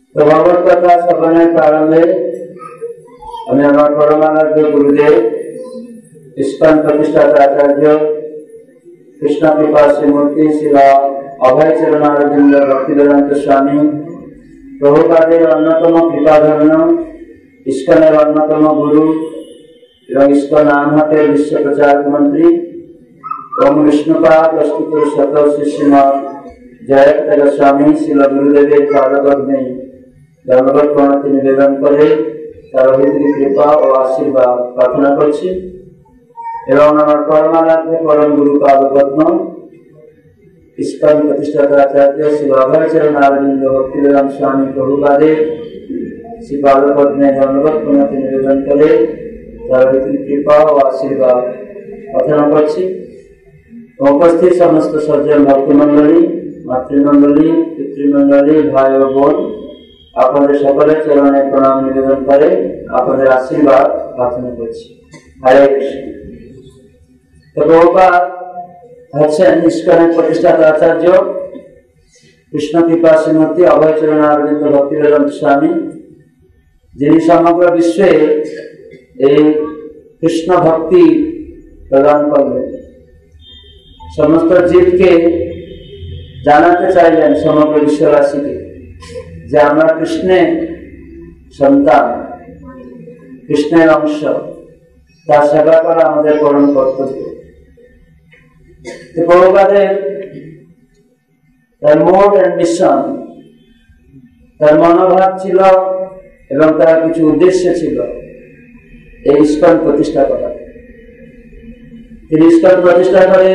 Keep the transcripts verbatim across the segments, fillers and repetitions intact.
तो भगवत कथा श्रवण प्रारंभे हमें हमारे परमानंद गुरुदेव इस्कन प्रतिष्ठाता आचार्य कृष्ण कृपा श्रीमूर्ति शिला अभय चरणारविंद भक्तिवेदांत स्वामी प्रभुपादेर अन्यतम कृपाधर्म इस्कनेर अन्यतम गुरु एवं इस्कन आमहटेर विश्व प्रचारक मंत्री ओम विष्णुपाद अस्तुत शत शिष्यमान जयत स्वामी शिल गुरुदेव पादपद्मे धन्यवाद प्रणति निवेदन करे तार भीतर कृपा और आशीर्वाद प्रार्थना करछि एवं आमार परमाराध्य परम गुरु पादपद्म इस्कन प्रतिष्ठाता आचार्य श्री अभय चरणारविंद भक्तिवेदांत स्वामी प्रभुपादेव श्री पादपद्मे धन्यवाद प्रणति निवेदन करे तार भीतर कृपा और आशीर्वाद प्रार्थना करछि। उपस्थित समस्त सज्जन भक्तमंडली मातृमंडली पितृमंडली भाई और बोन आपने सकले चरणे प्रणाम निवेदन करे आपने आशीर्वाद प्रार्थना करछि। हरे कृष्ण। तो प्रभुपाद हच्छेन इस्कन प्रतिष्ठाता आचार्य कृष्ण कृपा श्रीमूर्ति अभय चरणारविंद भक्तिवेदांत स्वामी जिनि समग्र विश्वे कृष्ण भक्ति प्रदान करलेन समस्त जीव के जानाते चाहिए समग्र विश्ववासी के जे आमरा कृष्णे सन्तान कृष्णेर अंश तार सेवा करा आमादेर परम कर्तव्य। तो प्रभुपादेर तार मोड एंड मिशन तार मनोभाव छिलो एवं तार किछु उद्देश्य छिलो এই ইস্কন প্রতিষ্ঠা করা। তিনি ইস্কন প্রতিষ্ঠা করে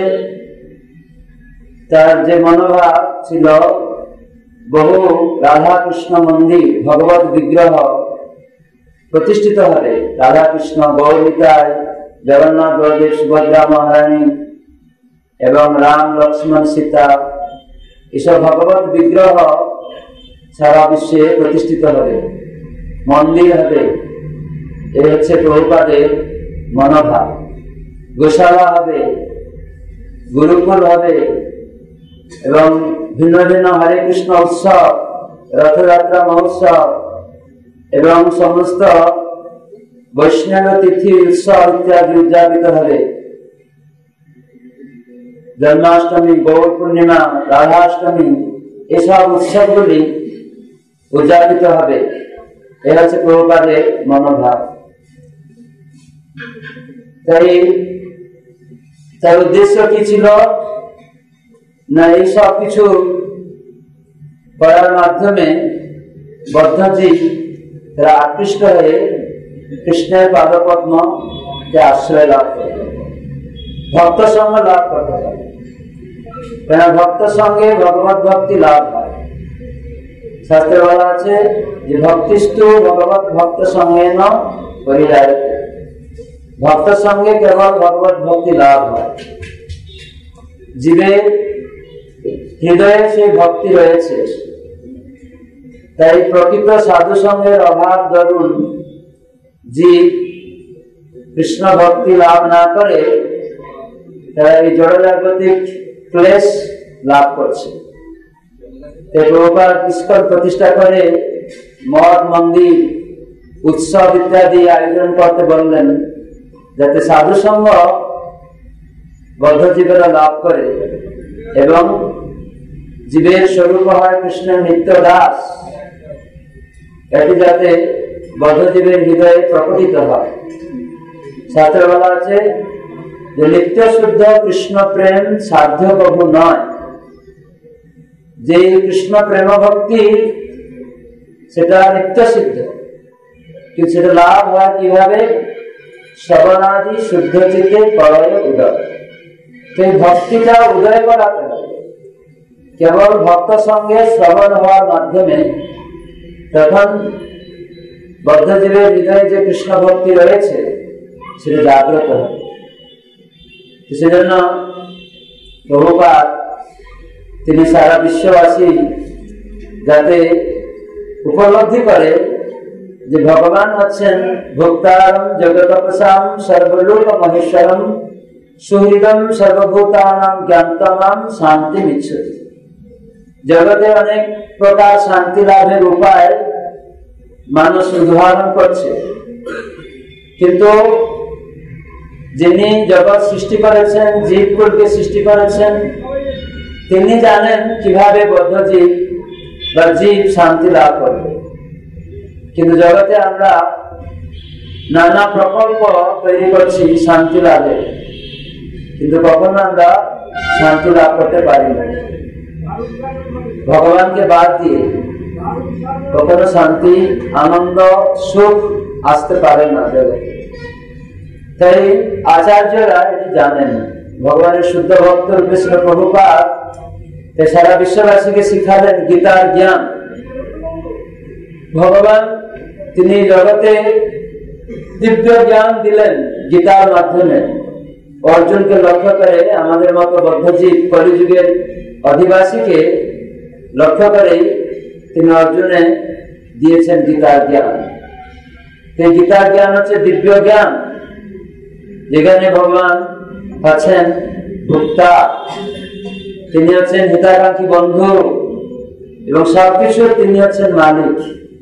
তার যে মনোভাব ছিল বহু রাধা কৃষ্ণ মন্দির ভগবত বিগ্রহ প্রতিষ্ঠিত হবে রাধা কৃষ্ণ গৌরীতায় জগন্নাথ বলদেব সুভদ্রা মহারানী এবং রাম লক্ষ্মণ সীতা এসব ভগবত বিগ্রহ সারা বিশ্বে প্রতিষ্ঠিত হবে মন্দির হবে এই হচ্ছে প্রভুপাদের মনোভাব। গোশালা হবে গুরুকুল হবে এবং ভিন্ন ভিন্ন হরে কৃষ্ণ উৎসব রথযাত্রা মহোৎসব এবং সমস্ত বৈষ্ণব তিথি উৎসব ইত্যাদি উদযাপিত হবে। জন্মাষ্টমী গৌর পূর্ণিমা রাধাষ্টমী এসব উৎসবগুলি উদযাপিত হবে। এ হচ্ছে প্রভুপাদের মনোভাব। তাই তার উদ্দেশ্য কি ছিল না এই সব কিছু করার মাধ্যমে বদ্ধজীব তারা আকৃষ্ট হয়ে কৃষ্ণের পাদপদ্ম কে আশ্রয় লাভ করবে ভক্ত সঙ্গ লাভ করতে পারে কেন ভক্ত সঙ্গে ভগবত ভক্তি লাভ হয়। শাস্ত্রে বলা আছে যে ভক্তিস্তু ভগবত ভক্ত সঙ্গে ন পরিহারিত ভক্ত সঙ্গে কেবল ভগবত ভক্তি লাভ হয়। জীবের হৃদয়ে সেই ভক্তি রয়েছে তাই প্রকৃত সাধু সঙ্গের অভাব দরুন জীব কৃষ্ণ ভক্তি লাভ না করে তারা এই জড়জাগতিক ক্লেশ লাভ করছে। প্রভুপাদ ইস্কন প্রতিষ্ঠা করে মঠ মন্দির উৎসব ইত্যাদি আয়োজন করতে বললেন যাতে সাধু সঙ্গ বদ্ধজীবেরা লাভ করে এবং জীবের স্বরূপ হয় কৃষ্ণের নিত্য দাস এটি যাতে বদ্ধজীবের হৃদয়ে প্রকটিত হয়। শাস্ত্রে বলা আছে যে নিত্য শুদ্ধ কৃষ্ণ প্রেম সাধ্য প্রভু নয়। যে কৃষ্ণ প্রেম ভক্তি সেটা নিত্য সিদ্ধ কিন্তু সেটা লাভ হয় কিভাবে শ্রবণাদি শুদ্ধ চিত্তে প্রলয় উদয়। সেই ভক্তিটা উদয় করাতে হবে কেবল ভক্ত সঙ্গে শ্রবণ হওয়ার মাধ্যমে তখন বদ্ধজীবের হৃদয়ে যে কৃষ্ণ ভক্তি রয়েছে সেটা জাগ্রত হবে। সেজন্য প্রভুপাদ তিনি সারা বিশ্ববাসী যাতে উপলব্ধি করে যে ভগবান হচ্ছেন ভোক্তারম জগৎপ্রসাম সর্বলোক মহেশ্বরম সুহৃদম সর্বভূতানাম জ্ঞানতমাম শান্তি মিচ্ছতি। জগতে অনেক প্রকার শান্তি লাভের উপায় মানুষ উদাহরণ করছে, কিন্তু যিনি জগৎ সৃষ্টি করেছেন, জীবকুলকে সৃষ্টি করেছেন, তিনি জানেন কিভাবে বদ্ধ জীব বা জীব শান্তি লাভ করবে। কিন্তু জগতে আমরা নানা প্রকল্প তৈরি করছি শান্তি লাভে, কিন্তু কখনো আমরা শান্তি লাভ করতে পারি না। ভগবানকে বাদ দিয়ে কখনো শান্তি, আনন্দ, সুখ আসতে পারে না জগতে। তাই আচার্যরা এটি জানেন। ভগবানের শুদ্ধ ভক্ত কৃষ্ণ প্রভুপাদ সারা বিশ্ববাসীকে শিখালেন গীতার জ্ঞান। ভগবান তিনি জগতে দিব্য জ্ঞান দিলেন গীতার মাধ্যমে। অর্জুনকে লক্ষ্য করে, আমাদের মতো বদ্ধজীব কলিযুগের অধিবাসীকে লক্ষ্য করে তিনি অর্জুনে দিয়েছেন গীতার জ্ঞান। এই গীতার জ্ঞান হচ্ছে দিব্য জ্ঞান, যেখানে ভগবান আছেন ভোক্তা, তিনি হচ্ছেন হিতাকাঙ্ক্ষী বন্ধু এবং সবকিছুর তিনি হচ্ছেন মালিক।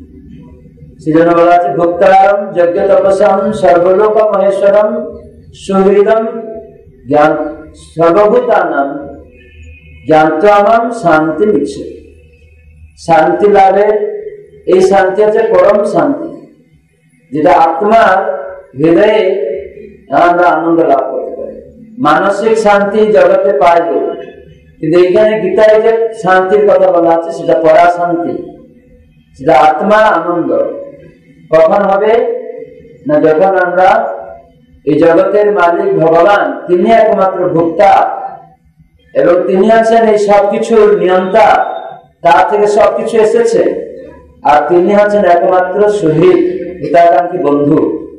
সেজন্য বলা আছে ভোক্তারম যজ্ঞ তপসাম সর্বলোক মহেশ্বরম সুহৃদম জ্ঞান সর্বভূতানাম জ্ঞানত্বমাম শান্তি মিচ্ছে। শান্তি লাভের এই শান্তি হচ্ছে পরম শান্তি, যেটা আত্মার হৃদয়ে আমরা আনন্দ লাভ করতে পারি। মানসিক শান্তি জগতে পাই, কিন্তু এখানে গীতায় যে শান্তির কথা বলা আছে সেটা পরা শান্তি, সেটা আত্মার আনন্দ। কখন হবে না, যখন আমরা এই জগতের মালিক ভগবান, তিনি একমাত্র ভোক্তা এবং তিনি আছেন এই সবকিছুর নিয়ন্তা, তার থেকে সবকিছু এসেছে, আর তিনি হচ্ছেন একমাত্র সুহৃদ, হিতাকাঙ্ক্ষী বন্ধু।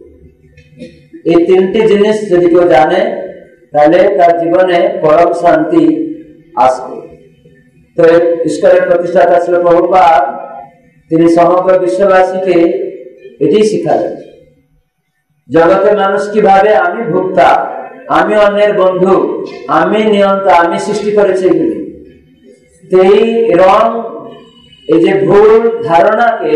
এই তিনটি জিনিস যদি কেউ জানে, তাহলে তার জীবনে পরম শান্তি আসবে। তো ঈশ্বরের প্রতিষ্ঠাতা ছিল প্রভুপাদ, তিনি সমগ্র বিশ্ববাসীকে এটি শিখালেন। জগতের মানুষ কিভাবে আমি ভোক্তা, আমি অন্যের বন্ধু, আমি নিয়ন্তা, আমি সৃষ্টি করেছি এগুলি। এই রং, এই যে ভুল ধারণাকে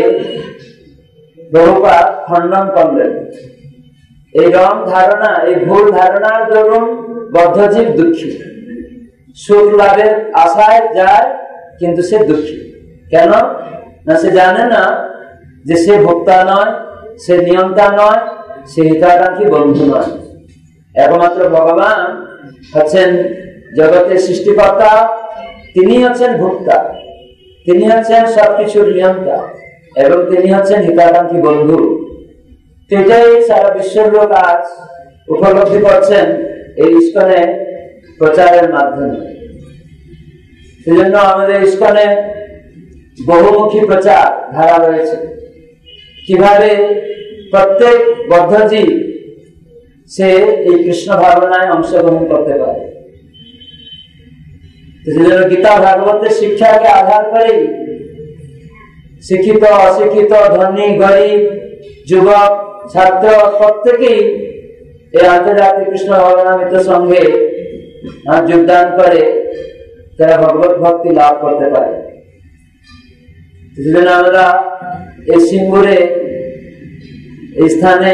প্রভুপাদ খণ্ডন করলেন। এই রং ধারণা, এই ভুল ধারণার দরুন বদ্ধজীব দুঃখী, সুখ লাভের আশায় যায় কিন্তু সে দুঃখী। কেন না, সে জানে না যে সে ভোক্তা নয়, সে নিয়ন্তা নয়, সে হিতাকাঙ্ক্ষী বন্ধু নয়। একমাত্র ভগবান হচ্ছেন জগতের সৃষ্টিকর্তা, তিনি হচ্ছেন ভোক্তা, তিনি হচ্ছেন সবকিছুর নিয়ন্তা এবং তিনি হচ্ছেন হিতাকাঙ্ক্ষী বন্ধু। এটাই সারা বিশ্বের লোক আজ উপলব্ধি করছেন এই ইস্কনে প্রচারের মাধ্যমে। সেজন্য আমাদের ইস্কনে বহুমুখী প্রচার ধারা রয়েছে, কিভাবে প্রত্যেক বদ্ধজীব সে এই কৃষ্ণ ভাবনায় অংশগ্রহণ করতে পারে। সেজন্য গীতা ভাগবতের শিক্ষাকে আধার করে শিক্ষিত, অশিক্ষিত, ধনী, গরিব, যুবক, ছাত্র প্রত্যেকেই এই আন্তর্জাতিক কৃষ্ণ ভাবনামৃত সঙ্গে যোগদান করে তারা ভগবত ভক্তি লাভ করতে পারে। সেজন্য আমরা এই সিঙ্গুরে এই স্থানে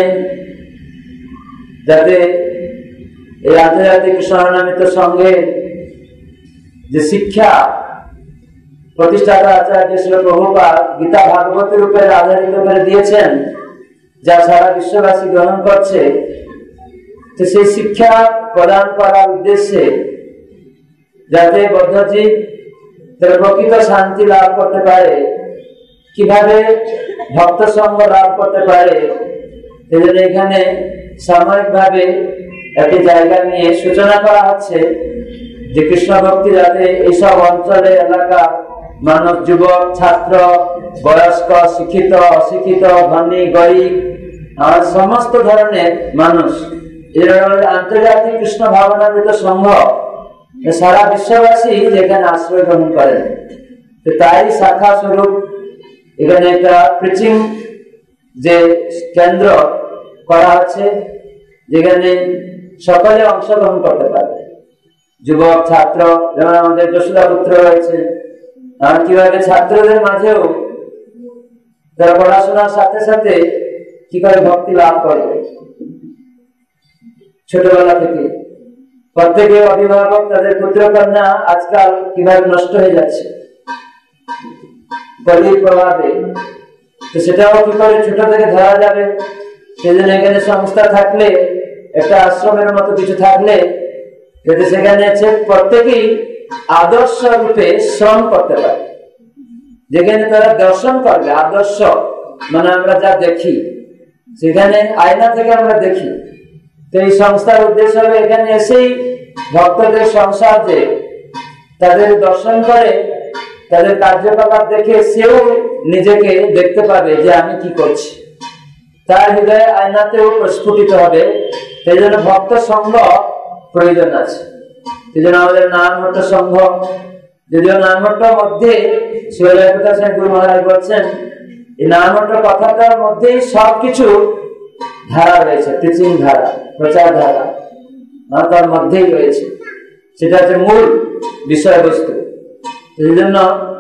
যাতে এই আন্তর্জাতিক কৃষ্ণ ভাবনামৃত সঙ্গে যে শিক্ষা প্রতিষ্ঠাতা আচার্য শ্রী প্রভুপাদ গীতা ভাগবতের উপরে আধারিত করে দিয়েছেন, যা সারা বিশ্ববাসী গ্রহণ করছে, তো সেই শিক্ষা প্রদান করার উদ্দেশ্যে যাতে বদ্ধজীব তারা প্রকৃত শান্তি লাভ করতে পারে, কিভাবে ভক্ত সঙ্গ লাভ করতে পারে, সেজন্য এখানে সাময়িক ভাবে একটি জায়গা নিয়ে সূচনা করা হচ্ছে যে কৃষ্ণ ভক্তি যাতে এইসব অঞ্চলে এলাকা মানব, যুবক, ছাত্র, বয়স্ক, শিক্ষিত, অশিক্ষিত, ধনী, গরিব, আর সমস্ত ধরনের মানুষ, এরা আন্তর্জাতিক কৃষ্ণ ভাবনামৃত সংঘ সারা বিশ্ববাসী যেখানে আশ্রয় গ্রহণ করেন। তাই শাখা স্বরূপ এখানে একটা প্রিচিং যে কেন্দ্র করা আছে, যেখানে সকলে অংশগ্রহণ করতে পারে, যুবক, ছাত্র, যেমন আমাদের যশোদা পুত্র রয়েছে, আর কিভাবে ছাত্রদের মাঝেও তারা পড়াশোনার সাথে সাথে কি করে ভক্তি লাভ করবে ছোটবেলা থেকে। প্রত্যেকে অভিভাবক তাদের পুত্র কন্যা আজকাল কিভাবে নষ্ট হয়ে যাচ্ছে কলির প্রভাবে, তো সেটাও কি করে ছোট থেকে ধরা যাবে। সেজন্য এখানে সংস্থা থাকলে, একটা আশ্রমের মতো কিছু থাকলে, যাতে সেখানে প্রত্যেকেই আদর্শ রূপে শ্রম করতে পারে, যেখানে তারা দর্শন করবে। আদর্শ মানে আমরা যা দেখি, সেখানে আয়না থেকে আমরা দেখি। তো এই সংস্থার উদ্দেশ্য হবে এখানে এসেই ভক্তদের সংসার যে তাদের দর্শন করে, তাদের কার্যকলাপ দেখে সেও নিজেকে দেখতে পাবে যে আমি কি করছি, তার হৃদয়ে আয়নাতেও প্রস্ফুটিত হবে। সেই জন্য ভক্ত সংঘ প্রয়োজন আছে। সেই জন্য আমাদের নামহট্ট সংঘ, যদিও নামহট্টের মধ্যে গুরু মহারাজ বলছেন এই নামহট্ট কথাটার মধ্যেই সবকিছু ধারা রয়েছে, টিচিং ধারা, প্রচার ধারা তার মধ্যেই রয়েছে, সেটা হচ্ছে মূল বিষয়বস্তু। সেই জন্য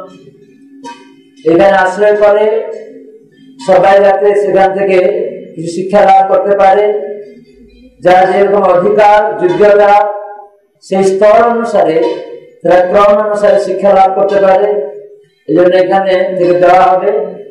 এখানে আশ্রয় করে সবাই যাতে সেখান থেকে কিছু শিক্ষা লাভ করতে পারে, যারা যেরকম অধিকার যোগ্যতা সেই স্তর অনুসারে তারা ক্রম অনুসারে শিক্ষা লাভ করতে পারে, এই জন্য এখানে থেকে দেওয়া হবে।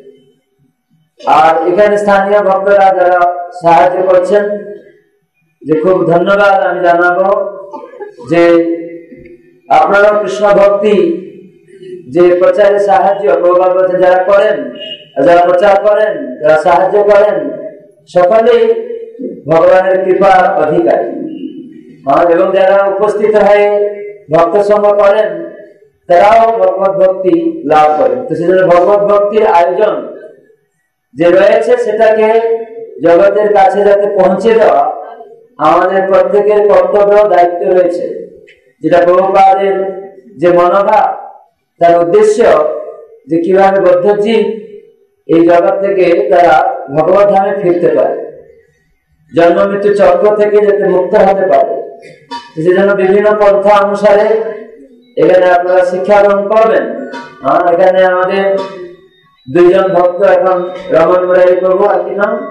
আর এখানে স্থানীয় ভক্তরা যারা সাহায্য করছেন, যে খুব ধন্যবাদ আমি জানাবো যে আপনারা কৃষ্ণ ভক্তি যে প্রচারে সাহায্য প্রভাবে যারা করেন, যারা প্রচার করেন, যারা সাহায্য করেন, সকলেই ভগবানের কৃপার অধিকারী। এবং যারা উপস্থিত হয়ে ভক্ত সঙ্গ করেন তারাও ভগবত ভক্তি লাভ করেন। তো সেজন্য ভগবত ভক্তির আয়োজন যে রয়েছে সেটাকে জগতের কাছে যাতে পৌঁছে দেওয়া আমাদের প্রত্যেকের কর্তব্য দায়িত্ব রয়েছে। যেটা প্রভুপাদের যে মনোভাব, তার উদ্দেশ্য যে কিভাবে বদ্ধজীব এই জগৎ থেকে তারা ভগবত ধামে ফিরতে পারে, জন্ম মৃত্যু চক্র থেকে যাতে মুক্ত হতে পারে। সেজন্য বিভিন্ন পন্থা অনুসারে এখানে আপনারা শিক্ষা গ্রহণ করবেন। এখানে আমাদের দুইজন ভক্ত এখন রমন মুরারি প্রভু আর কি নাম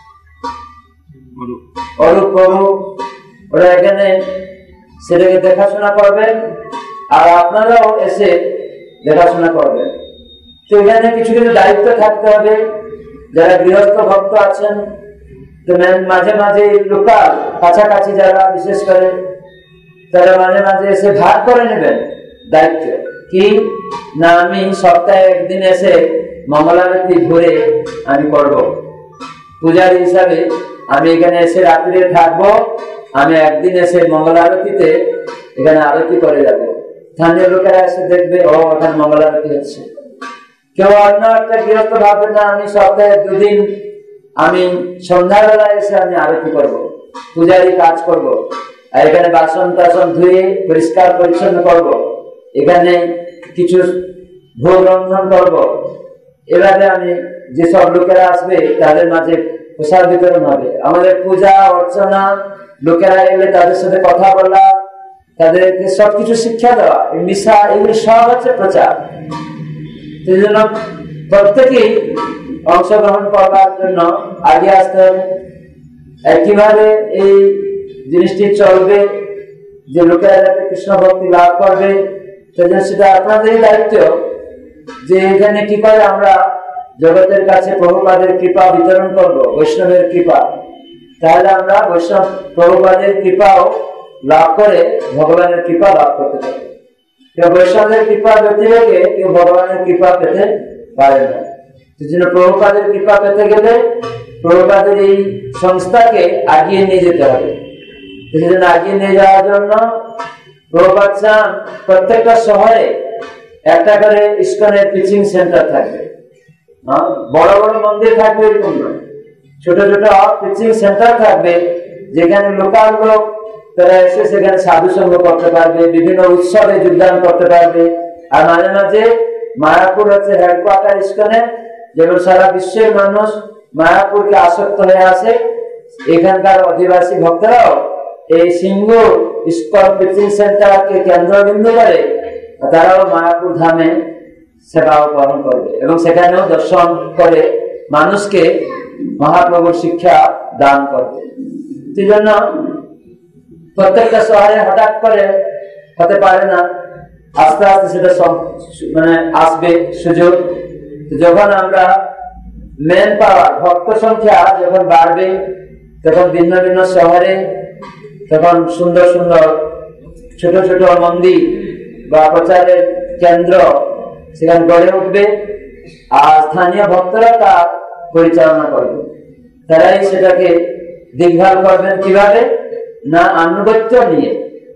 অরূপ প্রভু, ওরা এখানে সেটাকে দেখাশোনা করবেন আর আপনারাও এসে দেখাশোনা করবেন। তো এখানে কিছু কিছু দায়িত্ব থাকতে হবে। যারা গৃহস্থ ভক্ত আছেন, তো মাঝে মাঝে লোকাল কাছাকাছি যারা বিশেষ করে তারা মাঝে মাঝে এসে ভাগ করে নেবেন দায়িত্ব। কি না, আমি সপ্তাহে একদিন এসে মঙ্গলারতি ঘুরে আমি করব, পূজারী হিসাবে আমি এখানে এসে রাত্রে থাকবো, আমি একদিন এসে মঙ্গল আরতিতে এখানে আরতি করে যাব। স্থানীয় লোকেরা এসে দেখবে ও এখানে মঙ্গল আরতি হচ্ছে। কেউ অন্য একটা গৃহস্থ ভাববে না আমি সপ্তাহে দুদিন আমি সন্ধ্যাবেলা এসে আমি আরতি করব, পূজারী কাজ করব, আর এখানে বাসন টাসন ধুয়ে পরিষ্কার পরিচ্ছন্ন করব, এখানে কিছু ভোগ রন্ধন করব। এভাবে আমি যেসব লোকেরা আসবে তাদের মাঝে প্রসাদ বিতরণ হবে। আমাদের পূজা অর্চনা, লোকেরা এলে তাদের সাথে কথা বলা, তাদেরকে সবকিছু শিক্ষা দেওয়া, মিশা, এগুলি সব হচ্ছে প্রচার। সেই জন্য প্রত্যেকেই অংশগ্রহণ করবার জন্য আগে আসতে হবে। কিভাবে এই জিনিসটি চলবে, যে লোকেরা যাতে কৃষ্ণ ভক্তি লাভ করবে, সেটা আপনাদেরই দায়িত্ব। যে এখানে কি করে আমরা জগতের কাছে প্রভুপাদের কৃপা বিতরণ করব, বৈষ্ণবের কৃপা, তাহলে আমরা বৈষ্ণব প্রভুপাদের কৃপাও লাভ করে ভগবানের কৃপা লাভ করতে পারি। কেউ বৈষ্ণবের কৃপা ব্যতিরেকে কেউ ভগবানের কৃপা পেতে পারে না। সেজন্য প্রভুপাদের কৃপা পেতে গেলে প্রভুপাদের এই সংস্থাকে আগিয়ে নিয়ে যেতে হবে। সেজন্য আগিয়ে নিয়ে যাওয়ার জন্য প্রভুপাদ চান প্রত্যেকটা শহরে একটা করে ইস্কনের টিচিং সেন্টার থাকবে। বড় বড় মন্দির থাকবে এরকম নয়, ছোট ছোট টিচিং সেন্টার থাকবে, যেখানে লোকাল লোক তারা এসে সেখানে সাধু সঙ্গ করতে পারবে, বিভিন্ন উৎসবে যোগদান করতে পারবে। আর মাঝে মাঝে মায়াপুর হচ্ছে হেডকোয়ার্টার ইস্কনে, যেমন সারা বিশ্বের মানুষ মায়াপুরকে আসক্ত হয়ে আসে, এখানকার অধিবাসী ভক্তরাও এই সিংহ ইস্কন টিচিং সেন্টারকে কেন্দ্রবিন্দু করে তারাও মায়াপুর ধামে সেবা গ্রহণ করবে এবং সেখানেও দর্শন করে মানুষকে মহাপ্রভুর শিক্ষা দান করবে। সেই জন্য প্রত্যেকটা শহরে হঠাৎ করে হতে পারে না, আস্তে আস্তে সেটা মানে আসবে সুযোগ। যখন আমরা মেন পাওয়ার ভক্ত সংখ্যা যখন বাড়বে, তখন ভিন্ন ভিন্ন শহরে তখন সুন্দর সুন্দর ছোট ছোট মন্দির বা প্রচারের কেন্দ্র সেখানে গড়ে উঠবে, আর স্থানীয় ভক্তরা তা পরিচালনা করবে। তারাই সেটাকে দেখভাল করবেন কিভাবে না, আনুগত্য নিয়ে।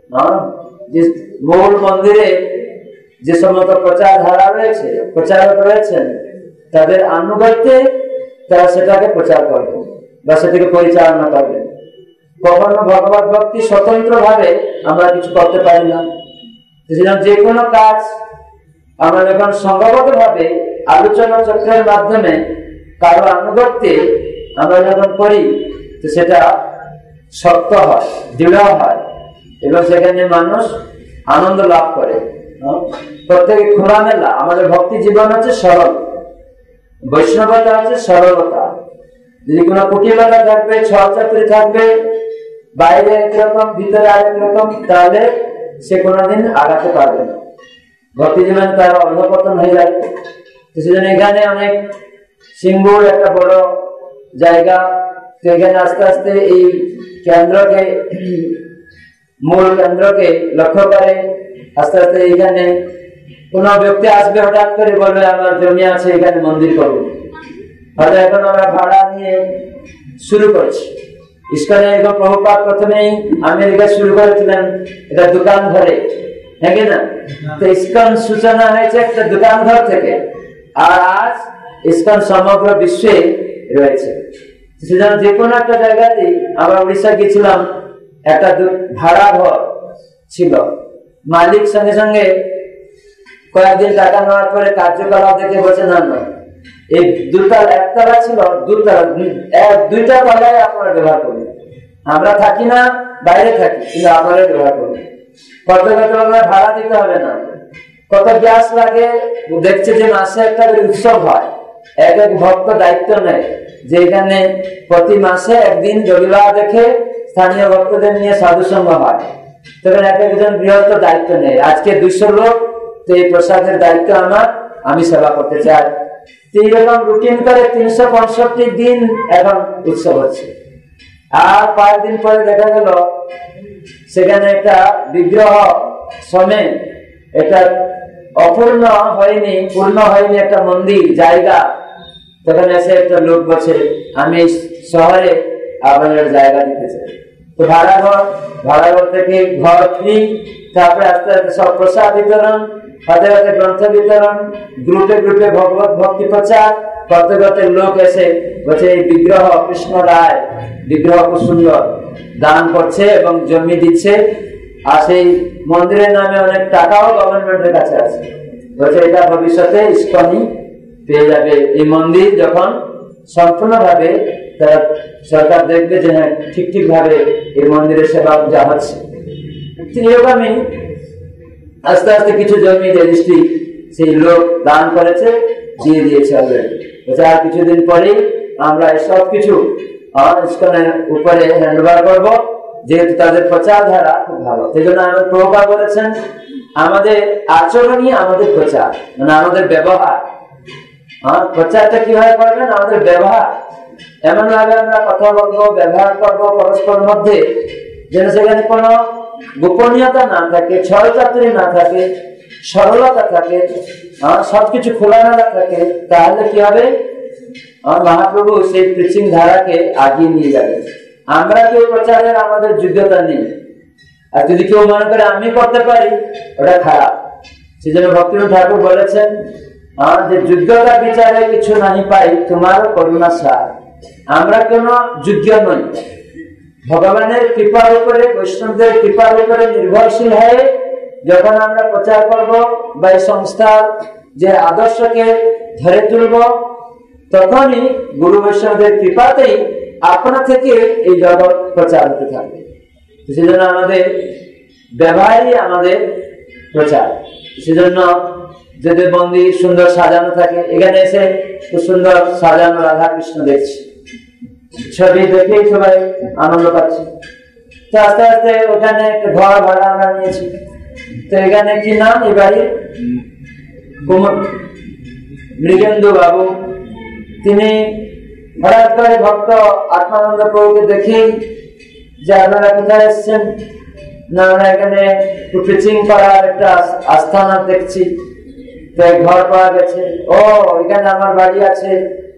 মূল মন্দিরে যে সমস্ত প্রচার ধারা রয়েছে, প্রচারক রয়েছেন, তাদের আনুগত্যে তারা সেটাকে প্রচার করবে বা সেটাকে পরিচালনা করবে। কখনো ভগবত ভক্তি স্বতন্ত্র ভাবে আমরা কিছু করতে পারি না। যে কোনো কাজ আমরা যখন সংঘবদ্ধ ভাবে আলোচনা চক্রের মাধ্যমে কারো আনুগত্যে আমরা যখন করি, তো সেটা শক্ত হয়, দৃঢ় হয় এবং সেখানে মানুষ আনন্দ লাভ করে। প্রত্যেকে খোলামেলা। আমাদের ভক্তি জীবন হচ্ছে সরল, বৈষ্ণবতা হচ্ছে সরলতা। যদি কোনো কুটিলতা থাকবে, ছড়চাতুরি থাকবে, বাইরে একরকম ভিতরে আরেক রকম, তাহলে সে কোনোদিন আগাতে পারবে না, ভক্তি জীবন তার অধঃপতন হয়ে যাবে। সেজন্য এখানে অনেক সিঙ্গুর একটা বড় জায়গা, তো এখানে আস্তে আস্তে এই কেন্দ্রকে, মূল কেন্দ্রকে লক্ষ্য করে আস্তে আস্তে এখানে কোন ব্যক্তি আসবে, হঠাৎ করে বলবে আমার জমি আছে, এখানে মন্দির করবো। হয়তো এখন আমরা ভাড়া নিয়ে শুরু করেছি। ইস্কনে এরকম প্রভুপাদ প্রথমেই আমেরিকা শুরু করেছিলেন এটা দোকান ঘরে, হ্যাঁ কি না? তো ইস্কন সূচনা হয়েছে একটা দোকান ঘর থেকে, আর আজ ইস্কন সমগ্র বিশ্বে রয়েছে। সেজন্য যে কোনো একটা জায়গাতে, আমরা উড়িষ্যা গেছিলাম, একটা ভাড়া ঘর ছিল, মালিক সঙ্গে সঙ্গে কয়েকদিন টাকা নেওয়ার পরে কার্যকলাপ দেখে বলছে না না, এই দুটা একতলা ছিল, দুটা দুইটা তলায় আপনারা ব্যবহার করুন, আমরা থাকি না, বাইরে থাকি, কিন্তু আপনারা ব্যবহার করুন। কত কত ভাড়া দিতে হবে না, কত গ্যাস লাগে, দেখছে যে মাসে একটা উৎসব হয়, এক এক ভক্ত দায়িত্ব নেয় যে এখানে প্রতি মাসে একদিন রবিবার দেখে স্থানীয় ভক্তদের নিয়ে সাধুসঙ্গ হয়। তখন এক একজন বৃহত্ত দায়িত্ব নেয়, আজকে দুইশো লোক, তো এই প্রসাদের দায়িত্ব আমার, আমি সেবা করতে চাই। এইরকম রুটিন করে তিনশো পঁয়ষট্টি দিন এখন উৎসব হচ্ছে। আর পাঁচ দিন পরে দেখা গেল সেখানে একটা বিগ্রহ সমেত, এটা অপূর্ণ হয়নি, পূর্ণ হয়নি একটা মন্দির জায়গা। তখন এসে একটা লোক বলছে আমি শহরে আপনাদের জায়গা দিতে চাই। তো ভাড়া ঘর, ভাড়া ঘর থেকে ঘর ফ্রি, তারপরে আস্তে আস্তে সব প্রসাদ বিতরণ, হাতে হাতে গ্রন্থ বিতরণ, গ্রুপে গ্রুপে ভগবত ভক্তি প্রচার করতে করতে লোক এসে বলছে এই বিগ্রহ কৃষ্ণ রায় বিগ্রহ খুব সুন্দর, দান করছে এবং জমি দিচ্ছে, আর সেই মন্দিরের নামে অনেক টাকাও গভর্নমেন্টের কাছে আছে। বলছে এটা ভবিষ্যতে ইস্কনই পেয়ে যাবে। এই মন্দির যখন সম্পূর্ণভাবে তারা সরকার দেখবে যে হ্যাঁ ঠিক ঠিক ভাবে এই মন্দিরের সেবা পূজা হচ্ছে। এরকমই আস্তে আস্তে কিছু জমি রেজিস্ট্রি সেই লোক দান করেছে, দিয়ে দিয়েছে অলরেডি। আর কিছুদিন পরেই আমরা সব কিছু ইস্কনের উপরে হ্যান্ডওভার করবো, যেহেতু তাদের প্রচার ধারা খুব ভালো। সেই জন্য আমাদের প্রভুপাদ বলেছেন আমাদের আচরণই আমাদের প্রচার, মানে আমাদের ব্যবহার। হ্যাঁ, প্রচারটা কিভাবে করবেন? আমাদের ব্যবহার এমন ভাবে আমরা কথা বলবো, ব্যবহার করবো পরস্পর মধ্যে, যেন সেখানে কোনো গোপনীয়তা না থাকে, ছড়চাতুরি না থাকে, সরলতা থাকে, সবকিছু খোলামেলা থাকে। তাহলে কি হবে? মহাপ্রভু সেই প্রিচিং ধারাকে আগিয়ে নিয়ে যাবে। আমরা কেউ প্রচারের আমাদের যোগ্যতা নেই, আর যদি কেউ মনে করে আমি করতে পারি, ওটা খারাপ। সেজন্য ভক্তিনাথ ঠাকুর বলেছেন যে যোগ্যতা বিচারে কিছু নাহি পাই, তোমার করুণা সার। আমরা কোন যোগ্য নই, ভগবানের কৃপার উপরে, বৈষ্ণবদের কৃপার উপরে নির্ভরশীল হয়ে যখন আমরা প্রচার করব বা এই সংস্থার যে আদর্শকে ধরে তুলব, তখনই গুরু বৈষ্ণবদের কৃপাতেই আপনা থেকে এই জগৎ প্রচার হতে থাকবে। সেজন্য আমাদের ব্যবহারই আমাদের প্রচার। সেজন্য যদি মন্দির সুন্দর সাজানো থাকে, এখানে এসে খুব সুন্দর সাজানো রাধা কৃষ্ণ দেখছি, ছবি দেখে সবাই আনন্দ পাচ্ছি। তো আস্তে আস্তে ওখানে একটা ঘর ভাড়া আমরা নিয়েছি। তো এখানে কি নাম এই বাড়ির? মৃগেন্দু বাবু। তিনি হঠাৎ করে ভক্ত আত্মানন্দ প্রভুকে দেখেই যে আপনারা কোথায় এসছেন, না আমরা এখানে পিচিং করার একটা আস্থানা দেখছি, তো ঘর পাওয়া গেছে। ও এখানে আমার বাড়ি আছে,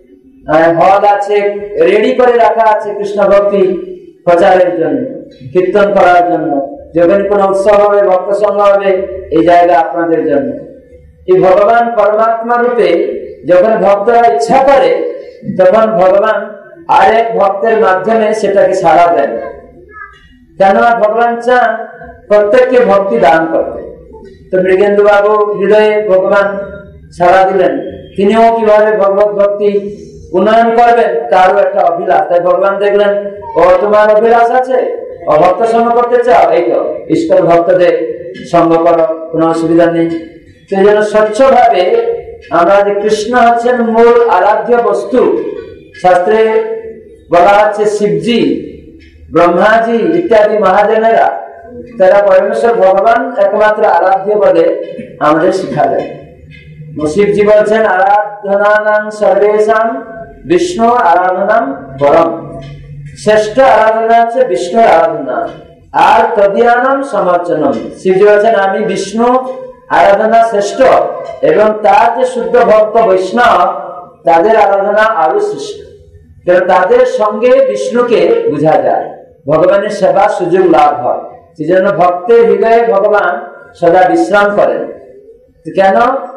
হল আছে, রেডি করে রাখা আছে কৃষ্ণ ভক্তি প্রচারের জন্য, কীর্তন করার জন্য, যখন কোনো উৎসব হবে, ভক্ত সঙ্গ হবে, এই জায়গা আপনাদের জন্য। এই ভগবান পরমাত্মা রূপে যখন ভক্তরা ইচ্ছা করে, তখন ভগবান আরেক ভক্তের মাধ্যমে সেটাকে সাড়া দেন। কেননা ভগবান চান প্রত্যেককে ভক্তি দান করতে। তো মৃগেন্দু বাবু হৃদয়ে ভগবান সাড়া দিলেন, তিনিও কিভাবে ভগবত ভক্তি উন্নয়ন করবেন তারও একটা অভিলাষ। তাই ভগবান দেখলেন, ও তোমার অভিলাষ আছে, অভক্ত সঙ্গ করতে চাও, এই তো ঈশ্বর ভক্তদের সঙ্গ করো, কোনো অসুবিধা নেই। সেই জন্য স্বচ্ছ ভাবে আমরা যে কৃষ্ণ হচ্ছেন মূল আরাধ্য বস্তু, শাস্ত্রে বলা হচ্ছে শিবজি, ব্রহ্মাজি ইত্যাদি মহাজনেরা, তারা পরমেশ্বর ভগবান একমাত্র আরাধ্য বলে আমাদের শিখালেন। শিবজি বলছেন আরাধনানাং সর্বেশাং বিষ্ণু আরাধনাং পরম, শ্রেষ্ঠ আরাধনা হচ্ছে বিষ্ণুর আরাধনা, আর তদীয়ানাম সমর্চনম। শিবজি বলছেন আমি বিষ্ণু আরাধনা শ্রেষ্ঠ, এবং তার যে শুদ্ধ ভক্ত বৈষ্ণব তাদের আরাধনা আরো শ্রেষ্ঠ, কারণ তাদের সঙ্গে বিষ্ণুকে বোঝা যায়, ভগবানের সেবা সুযোগ লাভ হয়। সেই জন্য ভক্তের হৃদয়ে ভগবান সদা বিশ্রাম করেন। কেন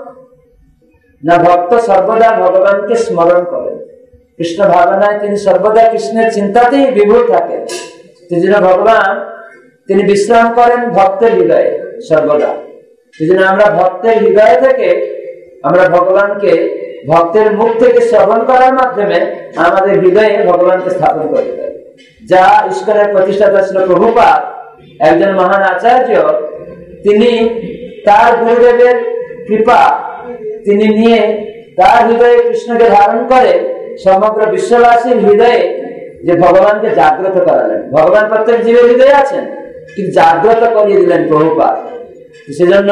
না ভক্ত সর্বদা ভগবানকে স্মরণ করেন, কৃষ্ণ ভাবনায় তিনি সর্বদা কৃষ্ণের চিন্তাতেই বিভোর থাকেন। সেই জন্য ভগবান তিনি বিশ্রাম করেন ভক্তের হৃদয়ে সর্বদা। সেই জন্য আমরা ভক্তের হৃদয় থেকে আমরা ভগবানকে ভক্তের মুখ থেকে শ্রবণ করার মাধ্যমে আমাদের হৃদয়ে ভগবানকে স্থাপন করতে পারি। যা ইস্কনের প্রতিষ্ঠাতা ছিল প্রভুপাদ, একজন মহান আচার্য, তিনি তার গুরুদেবের কৃপা তিনি নিয়ে তার হৃদয়ে কৃষ্ণকে ধারণ করে সমগ্র বিশ্ববাসীর হৃদয়ে যে ভগবানকে জাগ্রত করালেন। ভগবান প্রত্যেক জীবের হৃদয়ে আছেন, কিন্তু জাগ্রত করিয়ে দিলেন প্রভুপাদ। সেজন্য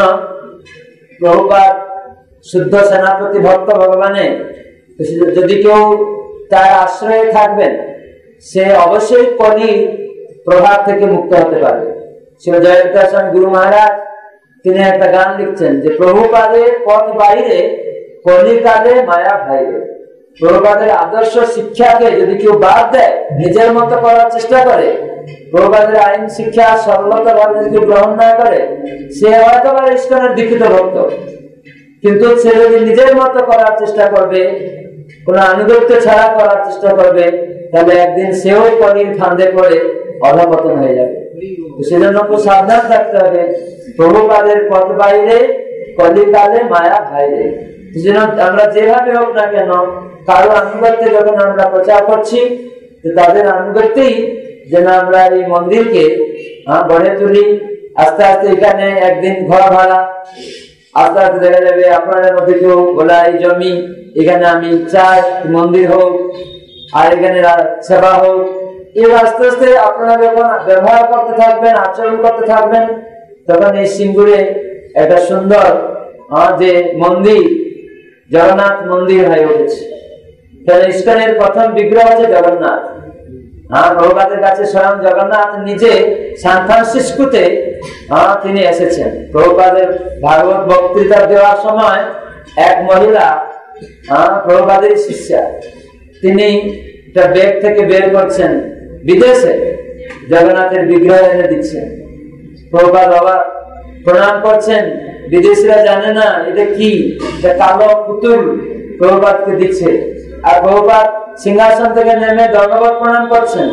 প্রভুপাদ শুদ্ধ সেনাপতি ভক্ত ভগবানের, যদি কেউ তার আশ্রয়ে থাকবেন সে অবশ্যই কলির প্রভাব থেকে মুক্ত হতে পারবে। শিল জয়প্রকাশ গুরু মহারাজ তিনি একটা গান লিখছেন যে প্রভুপাদের পথ বাইরে কলিকালে মায়া ভাইরে। প্রভুপাদের আদর্শ শিক্ষাকে যদি কেউ বাদ দেয়, নিজের মতো করার চেষ্টা করে, প্রভুপাদের আইন শিক্ষা সরলতা ভাবে যদি গ্রহণ না করে, সে হয়তো বা ইস্কনের দীক্ষিত ভক্ত, কিন্তু সে যদি নিজের মতো করার চেষ্টা করবে, কোন আনুগত্য ছাড়া করার চেষ্টা করবে, তাহলে একদিন সেও কলির ফাঁদে পড়ে অধঃপতন হয়ে যাবে। সেজন্য খুব সাবধান থাকতে হবে, প্রভুপাদের পথ বাইরে কলিকালে মায়া ভাইরে। সেজন্য আমরা যেভাবে হোক না কেন কারো আনুগত্যে যখন আমরা প্রচার করছি, তাদের আনুগত্যেই যেন আমরা এই মন্দিরকে গড়ে তুলি। আস্তে আস্তে এখানে একদিন ঘর ভাড়া, আস্তে আস্তে দেখা যাবে আপনাদের মধ্যে কেউ বলা এই জমি এখানে আমি চাই মন্দির হোক, আর এখানে সেবা হোক। এবার আস্তে আস্তে আপনারা যখন ব্যবহার করতে থাকবেন, আচরণ করতে থাকবেন, তখন এই সিঙ্গুরে একটা সুন্দর যে মন্দির, জগন্নাথ মন্দির হয়ে উঠেছে। ইস্কনের প্রথম বিগ্রহ হচ্ছে জগন্নাথ। হ্যাঁ, প্রভুপাদের কাছে স্বয়ং জগন্নাথ নিজে সান ফ্রান্সিসকোতে হ্যাঁ তিনি এসেছেন। প্রভুপাদের ভাগবত বক্তৃতা দেওয়ার সময় এক মহিলা হ্যাঁ প্রভুপাদের শিষ্যা, তিনি একটা ব্যাগ থেকে বের করছেন, বিদেশে জগন্নাথের বিগ্রহ এনে দিচ্ছেন। প্রভুপাদ বাবা প্রণাম করছেন, বিদেশিরা জানে না এটা কি, কালো পুতুল প্রভুপাদকে দিচ্ছে। আর প্রভুপাদ সিংহাসন থেকে নেমে দণ্ডবত প্রণাম করছেন।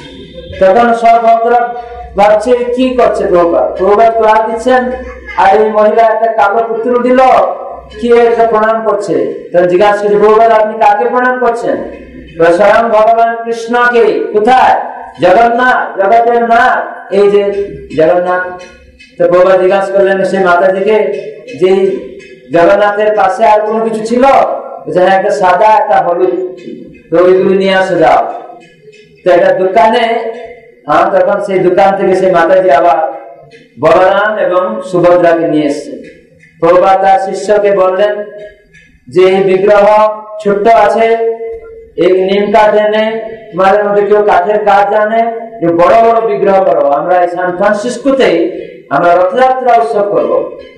তখন সব ভক্তরা ভাবছে কি করছে প্রভুপাদ, প্রভুপাদ ক্লাস দিচ্ছেন, আর এই মহিলা একটা কালো পুতুল দিল, কি একটা প্রণাম করছে। তখন জিজ্ঞাসা করছে, প্রভুপাদ আপনি কাকে প্রণাম করছেন? স্বয়ং ভগবান কৃষ্ণকে। কোথায়? জগন্নাথ, জগতের নাথ, এই যে জগন্নাথ। তো প্রভুপাদ জিজ্ঞাসা করলেন সেই মাতাজিকে, যে জগন্নাথের পাশে আর কোনো কিছু ছিল? হ্যাঁ, একটা সাদা একটা হলুদ, তো ওইগুলো নিয়ে আসে যাও। তো একটা দোকানে, হ্যাঁ, তখন সেই দোকান থেকে সেই মাতাজি আবার বলরাম এবং সুভদ্রাকে নিয়ে এসছে। প্রভুপাদ তার শিষ্যকে বললেন যে এই বিগ্রহ ছোট্ট আছে, এই নিম কাঠ এনে, তোমাদের মধ্যে কেউ কাঠের কাজ জানে, বড় বড় বিগ্রহ করো। আমরা এই সান ফ্রান্সিসকোতে আমরা রথযাত্রা উৎসব করবো।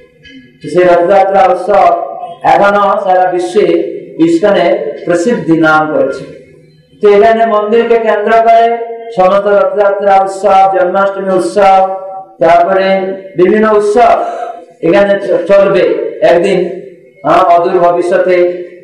সেই রথযাত্রা উৎসব এখনো সারা বিশ্বে ইস্কনে প্রসিদ্ধি নাম করেছে। তো এখানে মন্দিরকে কেন্দ্র করে সমস্ত রথযাত্রা উৎসব, জন্মাষ্টমী উৎসব, তারপরে বিভিন্ন উৎসব এখানে চলবে একদিন অদূর ভবিষ্যতে।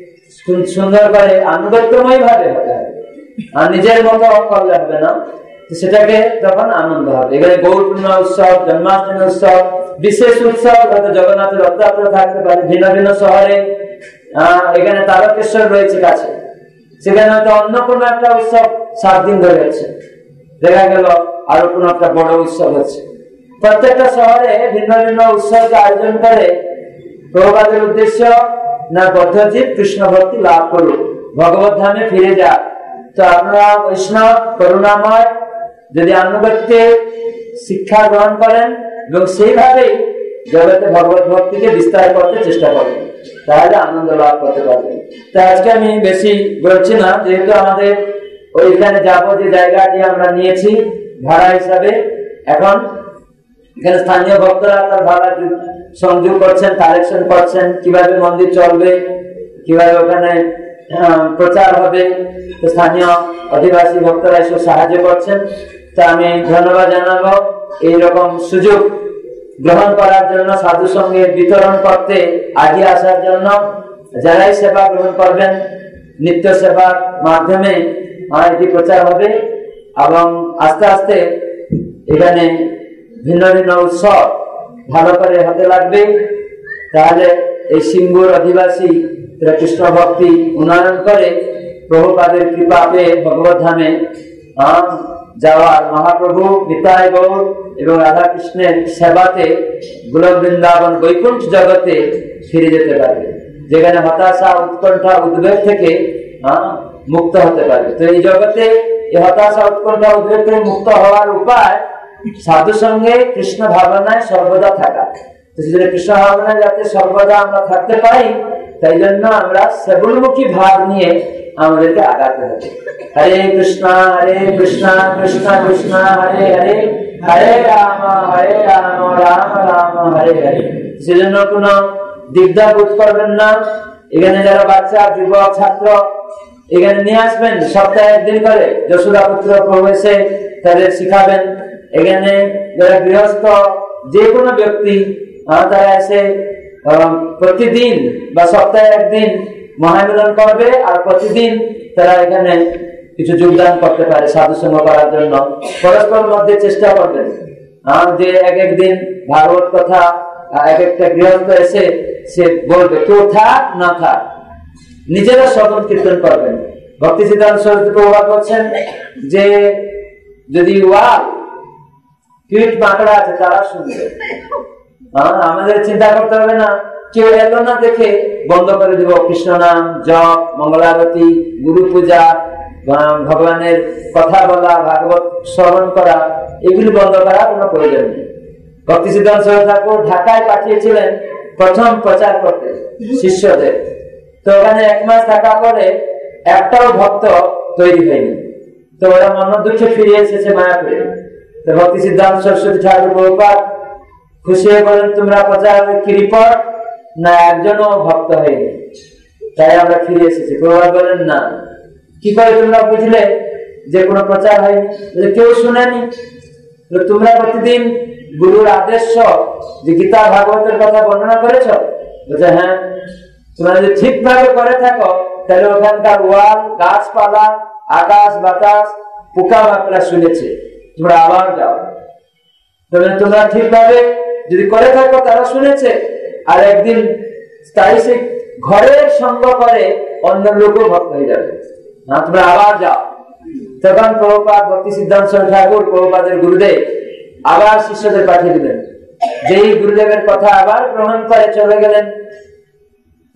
সুন্দর করে আনুগত্যময় ভাবে হতে হবে, আর নিজের মতো করলে হবে না, সেটাকে তখন আনন্দ হবে। এখানে গৌর পূর্ণিমা উৎসব, জন্মাষ্টমী উৎসব, বিশেষ উৎসব, হয়তো জগন্নাথের রথযাত্রা থাকতে পারে ভিন্ন ভিন্ন শহরে। আহ এখানে তারকেশ্বর রয়েছে কাছে, সেখানে হয়তো অন্য কোনো একটা উৎসব সাত দিন ধরে হচ্ছে, দেখা গেল আরো কোনো একটা বড় উৎসব হচ্ছে। প্রত্যেকটা শহরে ভিন্ন ভিন্ন উৎসবকে আয়োজন করে প্রভুপাদের উদ্দেশ্য না বদ্ধজীব কৃষ্ণ ভক্তি লাভ করুক, ভগবত ধামে ফিরে যাক। তো আপনারা বৈষ্ণব করুণাময় যদি আনুগত্যে শিক্ষা গ্রহণ করেন এবং সেইভাবেই জগতে ভগবত ভক্তিকে বিস্তার করতে চেষ্টা করবেন, তাহলে আনন্দ লাভ করতে পারবেন। তো আজকে আমি বেশি বলছি না, যেহেতু আমাদের ওইখানে যাবো, যে জায়গাটি আমরা নিয়েছি ভাড়া হিসাবে, এখন এখানে স্থানীয় ভক্তরা তার ভাড়া সংযোগ করছেন, কালেকশন করছেন, কিভাবে মন্দির চলবে, কিভাবে ওখানে প্রচার হবে, স্থানীয় অধিবাসী ভক্তরা এসব সাহায্য করছেন। তা আমি ধন্যবাদ জানাবো এইরকম সুযোগ গ্রহণ করার জন্য, সাধু সঙ্গে বিতরণ করতে আগে আসার জন্য। যারাই সেবা গ্রহণ করবেন, নিত্য সেবার মাধ্যমে এটি প্রচার হবে এবং আস্তে আস্তে এখানে ভিন্ন ভিন্ন উৎসব ভালো করে হতে লাগবে। তাহলে এই সিঙ্গুর অধিবাসী কৃষ্ণ ভক্তি উন্নয়ন করে প্রভুপাদের কৃপা পেয়ে ভগবত ধামে যাওয়ার, মহাপ্রভু নিতাই গৌর এবং রাধা কৃষ্ণের সেবাতে গোলক বৃন্দাবন বৈকুণ্ঠ জগতে ফিরে যেতে পারবে, যেখানে হতাশা, উৎকণ্ঠা, উদ্বেগ থেকে মুক্ত হতে পারবে। তো এই জগতে এই হতাশা, উৎকণ্ঠা, উদ্বেগ থেকে মুক্ত হওয়ার উপায় সাধু সঙ্গে কৃষ্ণ ভাবনায় সর্বদা থাকা। কৃষ্ণ ভাবনায় যাতে সর্বদা আমরা থাকতে পারি, তাই জন্য আমরা সেবনমুখী ভাব নিয়ে আমাদেরকে আগাতে হবে। হরে কৃষ্ণ হরে কৃষ্ণ কৃষ্ণ কৃষ্ণ হরে হরে, হরে রাম হরে রাম রাম রাম হরে হরে। সেজন্য কোনো দ্বিধা বোধ করবেন না। এখানে যারা বাচ্চা, যুবক, ছাত্র এখানে নিয়ে আসবেন, সপ্তাহে একদিন করে যশোদা পুত্র প্রভু এসে তাদের শিখাবেন। এখানে যারা গৃহস্থ, যে কোনো ব্যক্তি তারা এসে প্রতিদিন বা সপ্তাহে একদিন মহামিলন করবে, আর প্রতিদিন তারা এখানে কিছু যোগদান করতে পারে সাধু সঙ্গ করার জন্য। পরস্পর মধ্যে চেষ্টা করবেন যে এক একদিন ভাগবত কথা এক একটা গৃহস্থ এসে সে বলবে, কেউ থাক না থাক, নিজেরা শ্রবণ কীর্তন করবেন। ভক্তি সিদ্ধান্ত সরস্বতী প্রভুপাদ বলছেন যে যদি ওয়াল কীট মাকড়া আছে তারা শুনবে, আমাদের চিন্তা করতে হবে না কেউ এলো না দেখে বন্ধ করে দিব কৃষ্ণ নাম জপ, মঙ্গলারতি, গুরু পূজা, ভগবানের কথা বলা, ভাগবত শ্রবণ করা, এগুলি বন্ধ করার কোনো প্রয়োজন নেই। ভক্তি সিদ্ধান্ত সরস্বতী ঠাকুর ঢাকায় পাঠিয়েছিলেন প্রথম প্রচার করতে শিষ্যদের। তো ওখানে এক মাস থাকা পরে একটাও ভক্ত তৈরি হয়নি। তো ওরা মন দুঃখে ফিরে এসেছে মায়াপুরে। তো ভক্তি সিদ্ধান্ত সরস্বতী ঠাকুর প্রভুপাদ খুশি হয়ে বলেন, তোমরা প্রচার কি রিপোর্ট? না, একজনও ভক্ত হয়নি, তাই আমরা ফিরে এসেছি। প্রভুপাদ বলেন, না, কি করে তোমরা বুঝলে যে কোনো প্রচার হয়নি? কেউ শুনেনি। তোমরা প্রতিদিন গুরুর আদেশ যে গীতা ভাগবতের কথা বর্ণনা করেছ? বলছে হ্যাঁ। তোমরা যদি ঠিকভাবে করে থাকো তাহলে ওখানকার ওয়াল, গাছপালা, আকাশ বাতাস, পোকা মাকড়া শুনেছে, তোমরা আবার যাও। তবে তোমরা ঠিকভাবে যদি করে থাকো তারা শুনেছে, আর একদিন স্থায়ী ঘরের সঙ্গ করে অন্য লোকও ভক্ত হয়ে যাবে, না তোমরা আবার যাও। তখন প্রভুপাদ ভক্তি সিদ্ধান্ত ঠাকুর প্রভুপাদের গুরুদেব আবার শিষ্যদের পাঠিয়ে দিলেন, যেই গুরুদেবের কথা আবার গ্রহণ করে চলে গেলেন।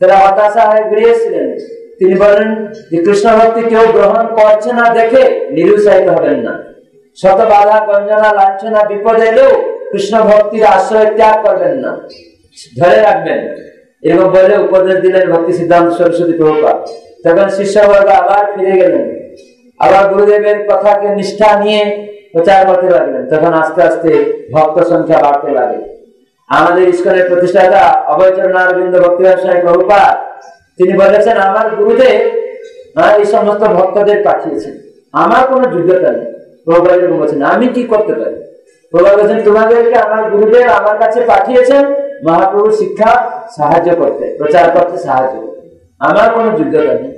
তারা হতাশা হয়ে বেরিয়েছিলেন। তিনি বলেন যে কৃষ্ণ ভক্তি কেউ গ্রহণ করছে না দেখে নিরুৎসাহিত হবেন না, শত বাধা গঞ্জনা লাঞ্ছনা বিপদ এলেও কৃষ্ণ ভক্তির আশ্রয় ত্যাগ করবেন না, ধরে রাখবেন। এরকম বলে উপদেশ দিলেন ভক্তি সিদ্ধান্ত সরস্বতী প্রভুপাদ। তখন শিষ্যবর্গ আবার ফিরে গেলেন, আবার গুরুদেবের কথাকে নিষ্ঠা নিয়ে প্রচার করতে লাগলেন। তখন আস্তে আস্তে ভক্ত সংখ্যা বাড়তে লাগে। আমাদের ইস্কনের প্রতিষ্ঠাতা অভয়চরণ অরবিন্দ ভক্তি ব্যবসায়ী প্রভুপাদ তিনি বলেছেন, আমার গুরুদেব এই সমস্ত ভক্তদের পাঠিয়েছেন, আমার কোনো যোগ্যতা নেই। প্রভুপাদ বলছেন, আমি কি করতে পারি? প্রভুপাদ বলছেন, তোমাদেরকে আমার গুরুদেব আমার কাছে পাঠিয়েছেন মহাপ্রভু শিক্ষা সাহায্য করতে, প্রচার করতে সাহায্য করতে, আমার কোনো যোগ্যতা নেই।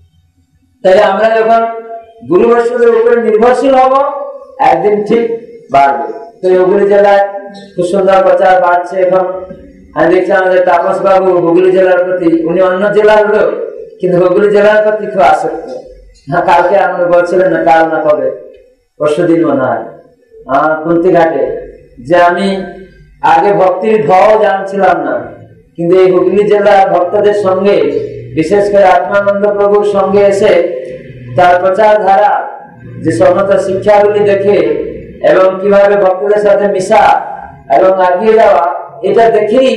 তাই আমরা যখন গুরু বৈষ্ণবের উপরে নির্ভরশীল হব, একদিন ঠিক বাড়বে। তো হুগলি জেলায় খুব সুন্দর প্রচার বাড়ছে। এখন আমি দেখছি আমাদের তাপস বাবু হুগলি জেলার প্রতি, উনি অন্য জেলার লোক কিন্তু হুগলি জেলার প্রতি খুব আসক্ত। হ্যাঁ, কালকে আমরা বলছিলেন না, কাল না কবে পরশু দিন মনে হয় কুন্তি ঘাটে, যে আমি আগে ভক্তির ঢও জানছিলাম না, কিন্তু এই হুগলি জেলার ভক্তদের সঙ্গে, বিশেষ করে আত্মানন্দ প্রভুর সঙ্গে এসে তার প্রচার ধারা, যে সমস্ত শিক্ষাগুলি দেখে এবং কিভাবে ভক্তদের সাথে মিশা এবং এগিয়ে যাওয়া, এটা দেখেই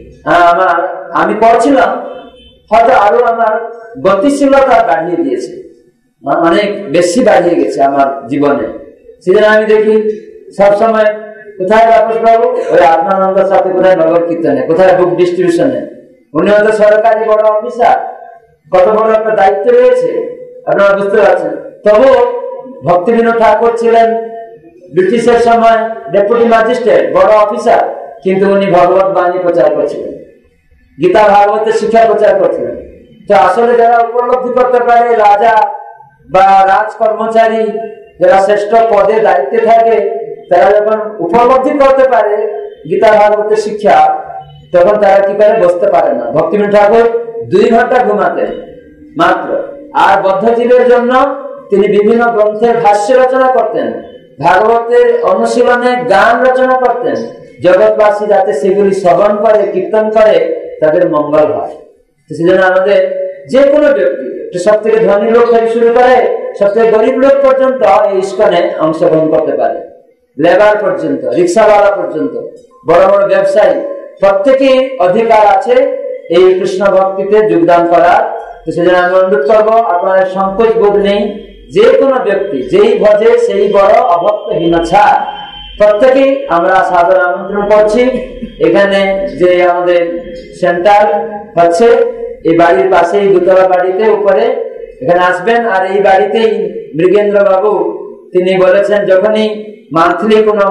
আমার আমি পড়ছিলাম, হয়তো আরো আমার গতিশীলতা বাড়িয়ে দিয়েছে, অনেক বেশি বাড়িয়ে গেছে আমার জীবনে। সেজন্য আমি দেখি সবসময় কোথায় তাপস বাবু, ওই আত্মানন্দের সাথে কোথায় নগর কীর্তনে, কোথায় বুক ডিস্ট্রিবিউশনে। উনি হয়তো সরকারি বড় অফিসার, কত বড় একটা দায়িত্ব রয়েছে আপনারা বুঝতে পারছেন। তবু ভক্তিবিনোদ ঠাকুর ছিলেন ব্রিটিশের সময় ডেপুটি ম্যাজিস্ট্রেট, বড় অফিসার, কিন্তু উনি ভগবত বাণী প্রচার করছিলেন, গীতা ভাগবতের শিক্ষা প্রচার করছিলেন। তো আসলে যারা উপলব্ধি করতে পারে, রাজা বা রাজ কর্মচারী যারা শ্রেষ্ঠ পদে দায়িত্বে থাকে, তারা যখন উপলব্ধি করতে পারে গীতা ভাগবতের শিক্ষা, তখন তারা কি করে বসতে পারে না। ভক্তিবিনোদ ঠাকুর দুই ঘন্টা ঘুমাতেন মাত্র, আর বদ্ধজীবের জন্য তিনি বিভিন্ন গ্রন্থের ভাষ্য রচনা করতেন, ভাগবতের অনুশীলনে গান রচনা করতেন, জগৎবাসী যাতে সেগুলি শ্রবণ করে, কীর্তন করে, তাদের মঙ্গল হয়। সেজন্য আমাদের যে কোনো ব্যক্তি, সব থেকে ধনী লোক থেকে শুরু করে সব থেকে গরিব লোক পর্যন্ত এই ইস্কনে অংশগ্রহণ করতে পারে, লেবার পর্যন্ত, রিক্সাওয়ালা পর্যন্ত, বড় বড় ব্যবসায়ী, প্রত্যেকেই অধিকার আছে এই কৃষ্ণ ভক্তিতে যোগদান করার। তো সেজন্য আমি অনুরোধ করবো, আপনার সংকোচ বোধ নেই, যে কোনো ব্যক্তি যেই ভজে সেই বড়, অভক্তহীন ছাড়, প্রত্যেকেই আমরা সাদর আমন্ত্রণ করছি। এখানে যে আমাদের সেন্টার হচ্ছে এই বাড়ির পাশেই দুতলা বাড়িতে উপরে, এখানে আসবেন। আর এই বাড়িতেই মৃগেন্দ্র বাবু তিনি বলেছেন, যখনই মান্থলি কোনো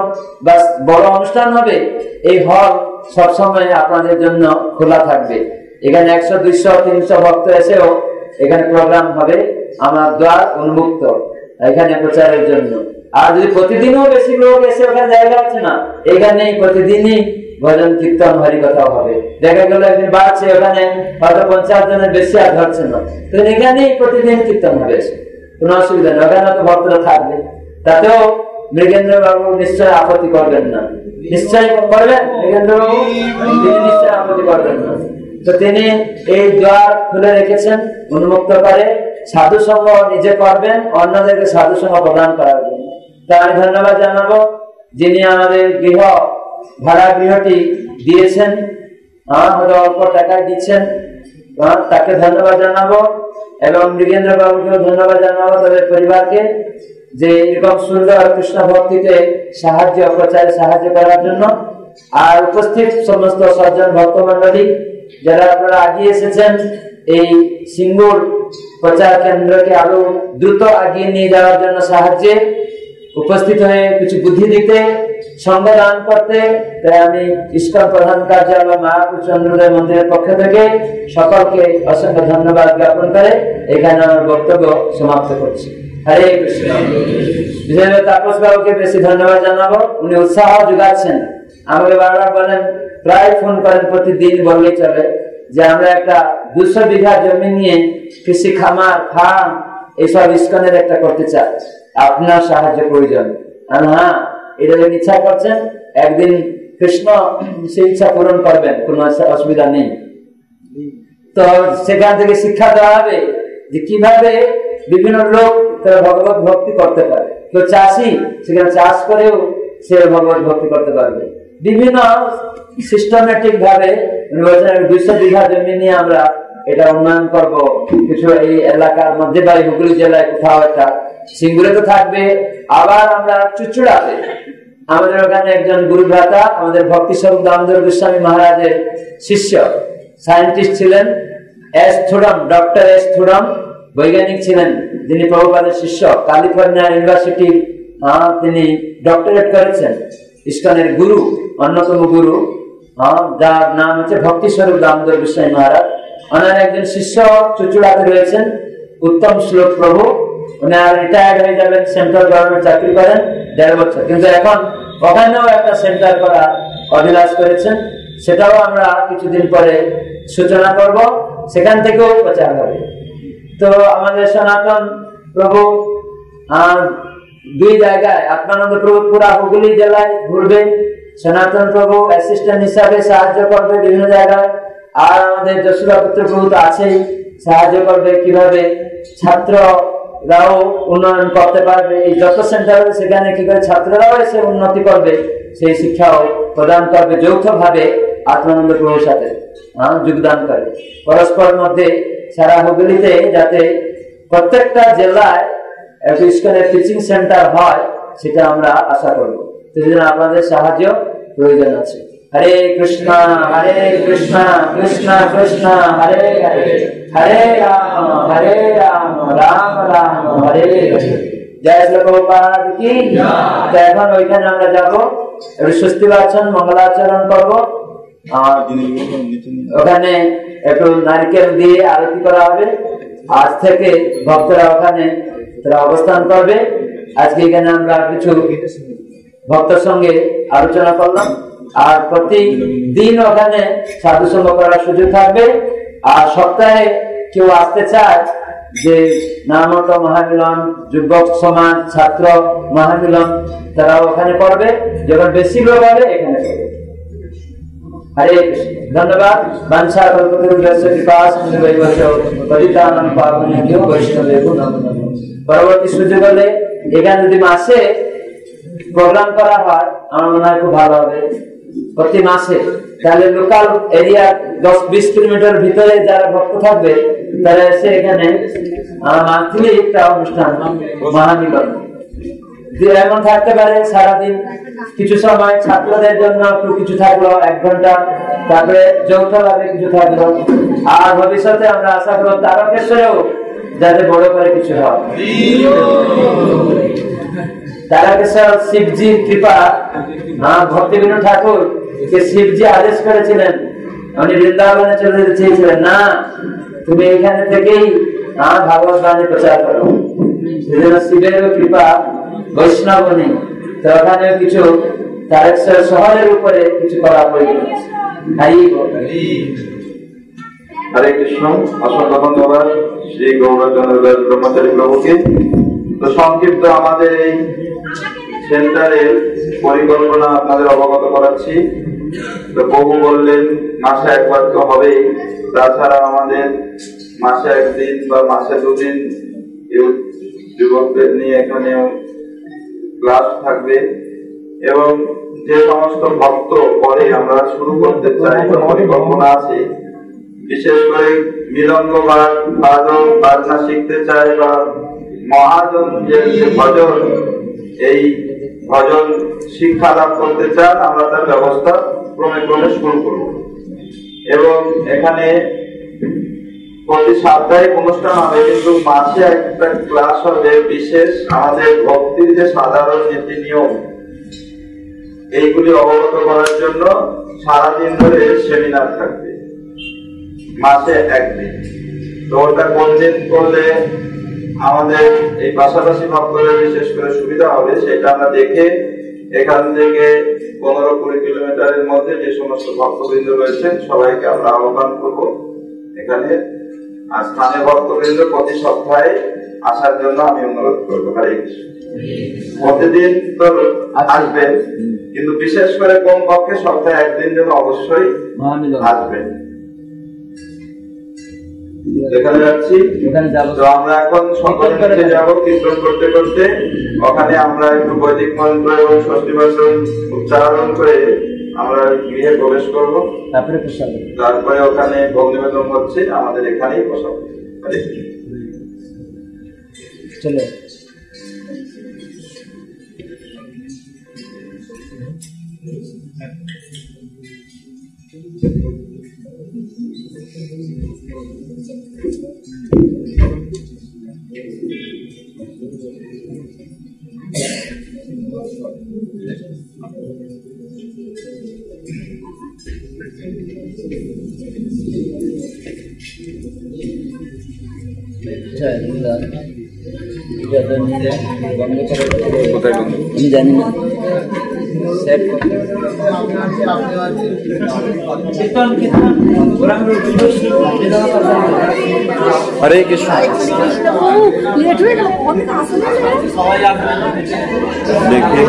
বড় অনুষ্ঠান হবে, এই হল সবসময় আপনাদের জন্য খোলা থাকবে। এখানে একশো দুইশো তিনশো ভক্ত এসেও এখানে প্রোগ্রাম হবে, আমার দ্বার উন্মুক্ত এখানে প্রচারের জন্য। আর যদি প্রতিদিনও বেশি লোক এসে, ওখানে জায়গা আছে না, এখানেই প্রতিদিনই ভজন কীর্তন হরিকথাও হবে। দেখা গেল একদিন বাড়ছে, ওখানে হয়তো পঞ্চাশ জনের বেশি আর ধরছে না, তো এখানেই প্রতিদিন কীর্তন হবে, কোনো অসুবিধা নেই। ওখানে তো ভক্তরা থাকবে, তাতেও মৃগেন্দ্র বাবু নিশ্চয় আপত্তি করবেন না, নিশ্চয় করবেন মৃগেন্দ্র বাবু, তিনি নিশ্চয় আপত্তি করবেন না। তো তিনি এই দ্বার খুলে রেখেছেন উন্মুক্ত করে, সাধু সঙ্গ নিজে করবেন, অন্যদেরকে সাধু সঙ্গ প্রদান করার জন্য। তার ধন্যবাদ জানাবো যিনি আমাদের গৃহ ভাড়া গৃহটি দিয়েছেন, হয়তো অল্প টাকায় দিচ্ছেন, তাকে ধন্যবাদ জানাবো। এবং মৃগেন্দ্র বাবুকেও ধন্যবাদ জানাবো, তাদের পরিবারকে, যে এরকম সুন্দর কৃষ্ণ ভক্তিতে সাহায্য, প্রচারে সাহায্য করার জন্য। আর উপস্থিত সমস্ত সজ্জন ভক্ত মন্ডলী যারা আপনারা আগিয়ে এসেছেন এই সিঙ্গুর প্রচার কেন্দ্রকে আরো দ্রুত আগিয়ে নিয়ে যাওয়ার জন্য সাহায্যে উপস্থিত হয়ে কিছু বুদ্ধি দিতে, সঙ্গ দান করতে, তাই আমি ইস্কন প্রধান কার্যালয় মায়াপুর চন্দ্রোদয় মন্দিরের পক্ষ থেকে সকলকে অসংখ্য ধন্যবাদ জ্ঞাপন করে এখানে আমার বক্তব্য সমাপ্ত করছি। হরে কৃষ্ণ। বিশেষ তাপস বাবুকে বেশি ধন্যবাদ জানাবো, উনি উৎসাহ যোগাচ্ছেন। আমাকে বারবার বলেন, প্রায় ফোন করেন, প্রতিদিন বললেই চলে, যে আমরা একটা দুশো বিঘা জমি নিয়ে কৃষি খামার, ফার্ম এইসব ইস্কনের একটা করতে চাই, আপনার সাহায্য প্রয়োজন। হ্যাঁ, এটা যদি ইচ্ছা করছেন, একদিন কৃষ্ণ সেই ইচ্ছা পূরণ করবেন, কোনো অসুবিধা নেই। তো সেখান থেকে শিক্ষা দেওয়া হবে যে কিভাবে বিভিন্ন লোক তারা ভগবত ভক্তি করতে পারে। তো চাষি সেখানে চাষ করেও সে ভগবত ভক্তি করতে পারবে। বিভিন্ন সিস্টেমেটিক ভাবে দুইশো বিঘা জমি নিয়ে আমরা এটা উন্নয়ন করব। কিছু এই এলাকার মধ্যে বা হুগলি জেলায় কোথাও একটা, সিঙ্গুরে তো থাকবে। আবার আমরা চুচুড়াতে আমাদের ওখানে একজন গুরু ভ্রাতা আমাদের ভক্তি স্বরূপ দামোদর গোস্বামী মহারাজের শিষ্য সায়েন্টিস্ট ছিলেন S Thudam, doctor S Thudam বৈজ্ঞানিক ছিলেন, যিনি প্রভুপাদের শিষ্য। ক্যালিফোর্নিয়া ইউনিভার্সিটি তিনি ডক্টরেট করেছেন। ইস্কনের গুরু, অন্যতম গুরু, যার নাম হচ্ছে ভক্তি স্বরূপ দামোদর গোস্বামী মহারাজ। ওনার একজন শিষ্য চুচুড়াতে রয়েছেন, উত্তম শ্লোক প্রভু। ওনার রিটায়ার্ড হয়ে যাবেন, সেন্ট্রাল গভর্নমেন্ট চাকরি করেন দেড় বছর, কিন্তু এখন ওখানেও একটা সেন্টার করার অভিলাষ করেছেন। সেটাও আমরা কিছুদিন পরে সূচনা করব, সেখান থেকেও প্রচার হবে। তো আমাদের সনাতন প্রভু আহ দুই জায়গায়, আত্মানন্দ প্রভু পুরা হুগলি জেলায় ঘুরবে, সনাতন প্রভু অ্যাসিস্ট্যান্ট হিসাবে সাহায্য করবে বিভিন্ন জায়গায়। আর আমাদের যশোদা পুত্র প্রভু তো আছেই, সাহায্য করবে কিভাবে ছাত্ররাও উন্নয়ন করতে পারবে। এই যত সেন্টার হবে সেখানে কি করে ছাত্ররাও এসে উন্নতি করবে সেই শিক্ষাও প্রদান করবে, যৌথ ভাবে আত্মানন্দ প্রভুর সাথে যোগদান করে। পরস্পর মধ্যে সারা হুগলিতে যাতে প্রত্যেকটা জেলায় একটা ইস্কনের টিচিং সেন্টার হয় সেটা আমরা আশা করব। সেজন্য আপনাদের সাহায্য প্রয়োজন আছে। হরে কৃষ্ণ হরে কৃষ্ণ কৃষ্ণ কৃষ্ণ হরে হরে, হরে রাম হরে রাম রাম রাম হরে হরে। জয় শ্রী প্রভুপাদ কি জয়। এখন ওইখানে আমরা যাবো, একটু স্বস্তি বাচন মঙ্গলাচরণ করবো। ওখানে একটু নারকেল দিয়ে আরতি করা হবে। আজ থেকে ভক্তরা ওখানে তারা অবস্থান করবে। আজকে এখানে আমরা কিছু ভক্তের সঙ্গে আলোচনা করলাম। আর প্রতিদিন ওখানে সাধু সঙ্গ করার সুযোগ থাকবে। আর সপ্তাহে কেউ আসতে চায় যে নামক মহামিলন, যুবক সমাজ, ছাত্র মহামিলন, তারা ওখানে করবে। যখন বেশি লোক হবে এখানে করবে। হরে কৃষ্ণ। ধন্যবাদ। বাঞ্ছা কল্পতরুভ্যশ্চ কৃপা সিন্ধুভ্যশ্চ পতিতানাং পাবনেভ্যো বৈষ্ণবেভ্যো নমো নমঃ। পরবর্তী সুযোগ হলে এখানে যদি মাসে প্রোগ্রাম করা হয় আমার মনে হয় খুব ভালো হবে। প্রতি মাসে তাহলে লোকাল এরিয়া দশ বিশ কিলোমিটার ভিতরে যারা ভক্ত থাকবে তারা এসে এখানে মান্থলি একটা অনুষ্ঠান মহামিলন এমন থাকতে পারে। সারাদিন কিছু সময় ছাত্রদের জন্য কিছু থাকলো এক ঘন্টা, তারপরে যৌথ ভাবে কিছু থাকলো। আর ভবিষ্যতে আমরা আশা করব তারকেশ্বরেও যাতে বড় করে কিছু হয়। তারকেশ্বর শিবজির কৃপা, ভক্তি বিনোদ ঠাকুর কে শিবজি আদেশ করেছিলেন, উনি বৃন্দাবনে চলে যেতে চেয়েছিলেন, না তুমি এখানে থেকেই ভাগবত বাণী প্রচার করো। সেজন্য শিবেরও কৃপা, বৈষ্ণব নেই তো ওখানে কিছু তারকেশ্বর শহরের উপরে কিছু করা প্রয়োজন। হরে কৃষ্ণ। অসংখ্য ধন্যবাদ শ্রী গৌরচন্দ্র দাস ব্রহ্মচারী প্রভুকে। তো সংক্ষিপ্ত আমাদের এই সেন্টারের পরিকল্পনা আপনাদের অবগত করাচ্ছি। তো প্রভু বললেন মাসে একবার তো হবেই, তাছাড়া আমাদের মাসে একদিন বা মাসে দুদিন যুবকদের নিয়ে এখানে ক্লাস থাকবে। এবং যে সমস্ত ভক্ত পরে আমরা শুরু করতে চাই বা পরিকল্পনা আছে, বিশেষ করে মৃদঙ্গ বাদন বাজনা শিখতে চাই বা মহাজন যে ভজন, এই ভজন শিক্ষা লাভ করতে চান, আমরা তার ব্যবস্থা ক্রমে ক্রমে শুরু করব। এবং এখানে প্রতি সাপ্তাহিক অনুষ্ঠান হবে, কিন্তু মাসে একটা ক্লাস হবে বিশেষ। আমাদের ভক্তির যে সাধারণ নীতি নিয়ম এইগুলি অবগত করার জন্য সারাদিন ধরে সেমিনার থাকবে মাসে একদিন। তো ওটা কোন দিন করলে আমাদের এই পাশাপাশি ভক্তদের বিশেষ করে সুবিধা হবে সেটা আমরা দেখে এখান থেকে পনেরো কুড়ি কিলোমিটারের মধ্যে যে সমস্ত ভক্তবৃন্দ রয়েছেন সবাইকে আমরা আহ্বান করবো এখানে। আর স্থানীয় ভক্তবৃন্দ প্রতি সপ্তাহে আসার জন্য আমি অনুরোধ করবো। হরে কৃষ্ণ। প্রতিদিন তো আসবেন, কিন্তু বিশেষ করে কম পক্ষে সপ্তাহে একদিন যেন অবশ্যই আসবেন। এখানে যাচ্ছি, এখানে যাব। তো আমরা এখন সকলে নিচে যাব কীর্তন করতে করতে। ওখানে আমরা একটু বৈদিক মন্ত্র এবং ষষ্ঠী বচন উচ্চারণ করে আমরা গৃহে প্রবেশ করব। তারপরে প্রসাদ, তারপরে ওখানে ভোগ নিবেদন হচ্ছে, আমাদের এখানেই প্রসাদ। চলে আমি জানি না সেট হরে কৃষ্ণ। দেখি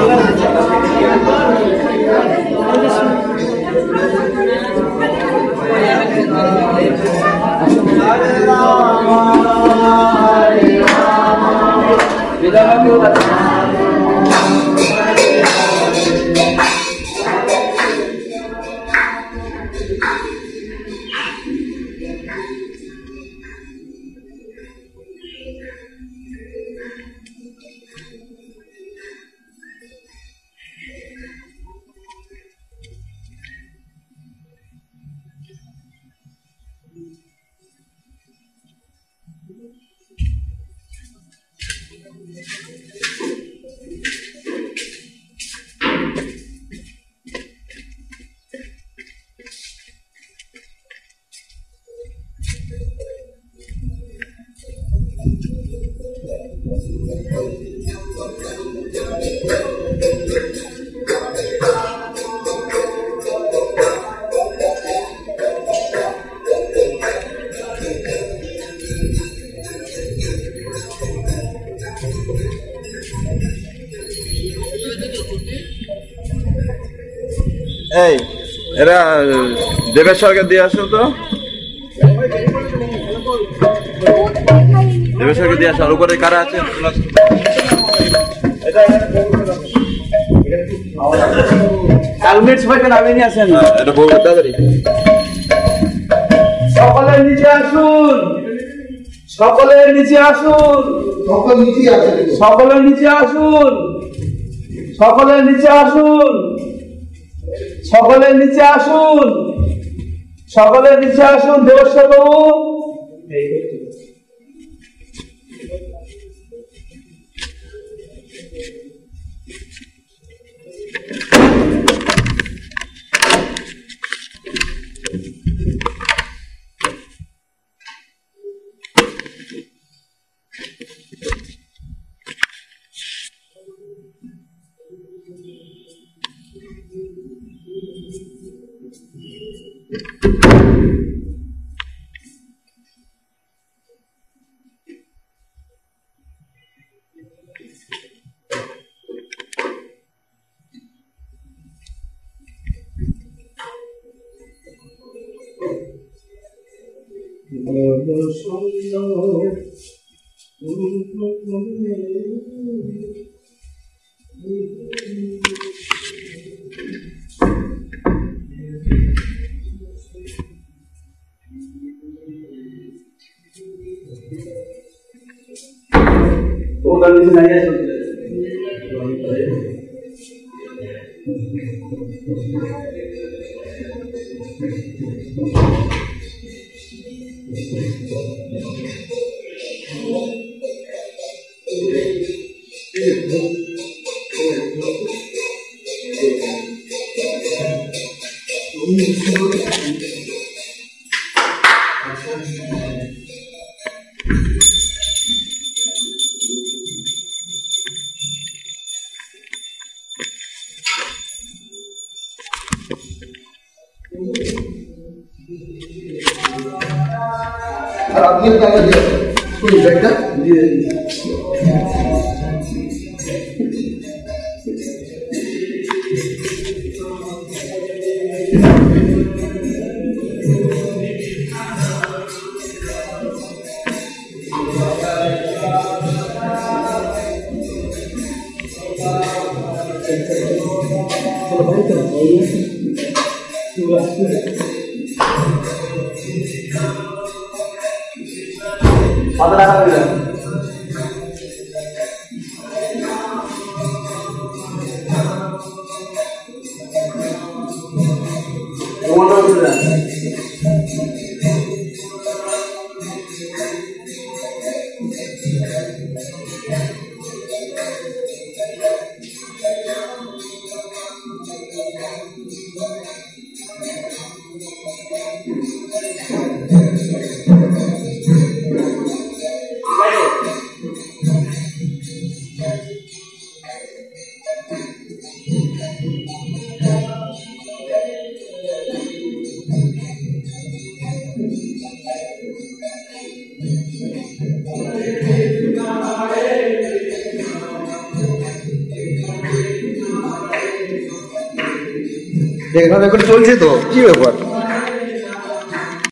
এই এরা দেবেশ্বরকে দিয়ে আসো তো, দেবেশ্বরকে দিয়ে আসো। আর উপরে কারা আছে? হেলমেট সবাইকে নামিয়ে নিয়ে আসেন। এটা বউ দাদারি। সকলে নিচে আসুন, সকলে নিচে আসুন, সকলে নিচে আসুন, সকলে নিচে আসুন, সকলে নিচে আসুন, সকলে নিচে আসুন, সকলে নিচে আসুন। দেবেশ্বর বাবু কত টাকা দিলেন? এখানে করে চলছে তো কি ব্যাপার?